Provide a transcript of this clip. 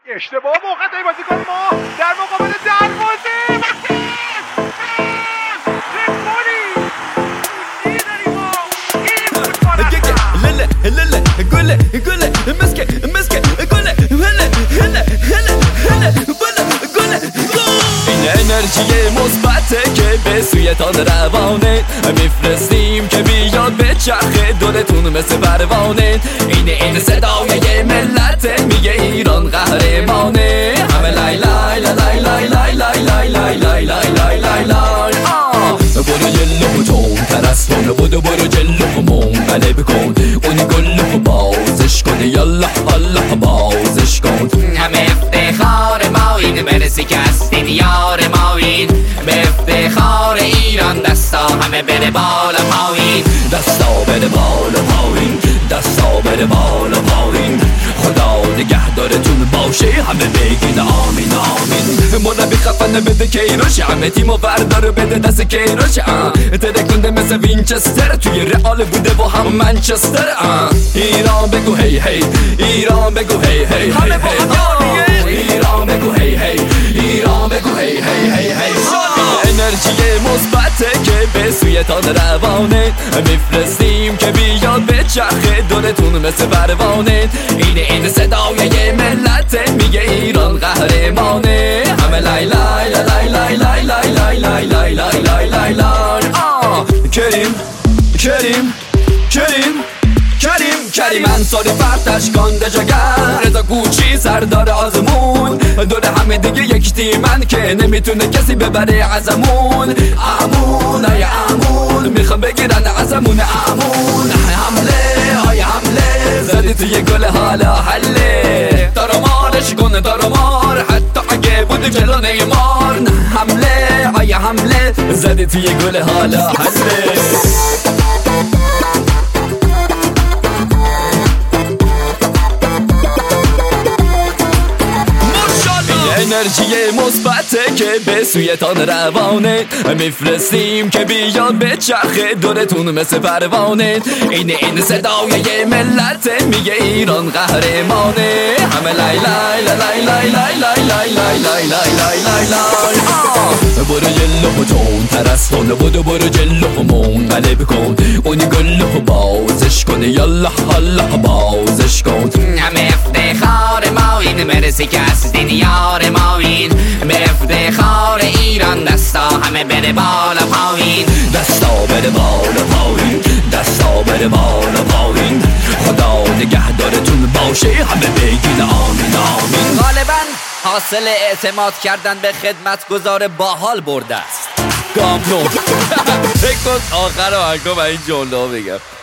اشتباه موقع بازیکن ما در مقابل دروازه گله مسکه گله این انرژی مثبته که به سویتان روانه میفرستیم که بیاد به چرخه دورتون مثل پروانه. این صدای ملت میگه ایران قهرمانه. همه لای لای لای لای لای لای لای لای لای لای لای لای لای. برو جلو تون ترستون برو جلو منقلب کن اونی گلو بازش کن یالله الله بازش کن. همه افتخار ما این مرسی که هستین یار ما این به افتخار ایران دستا همه بره بالا پایین دستا بره بالا پایین دستا بره بالا پایین. خدا نگهدارتون باشه همه بگید آمین آمین. مربی خفن بده کیروش همه تیمو بردار بده دست کیروش ترکونده مثل وینچستر توی رئال بوده با هم منچستر. ایران بگو هی هی ایران بگو هی هی همه با هم ایران بگو هی هی ایران بگو هی هی هی هی. انرژی مثبته که به سویتان روانه میفرستیم که بیاد به چرخه دورتون مثل پروانه. این صدای ملت میگه ایران قهرمانه. همه لای لای لای لای لای لای لای لای لای لای لای لای لای. کریم انصاری فرتش کانده جگر رضا کوچی سردار آزمون دور همه دیگه یک تیمن که نمیتونه کسی ببره ازمون. امون ای امون میخوام بگیرن ازمون امون. حمله های حمله زدی توی گل حالا حله دارمارش کنه دارمار حتی اگه بودی جلو نیمار. حمله های حمله زدی توی گل حالا حله. انرژی مثبته که به سویتان روانه میفرستیم که بیاد به چرخه دورتون مثل پروانه. این صدای ملت میگه ایران قهرمانه. همه لای لای لای لای لای لای لای لای لای لای لای لای لای. برو جلو تون ترستون برو جلو منقلب کن اونی گلو بازش کن یالله الله بازش کن. همه افتخار ما این مرسی که هستین یار ما این به افتخار ایران دستا همه بره بالا پایین دستا بره بالا پایین دستا بره بالا پایین. خدا نگهدارتون باشه همه بگین آمین آمین. غالبا حاصل اعتماد کردن به خدمتگزار باحال برده است. کاملون فکر کن آخر آهنگا و این جمله بگم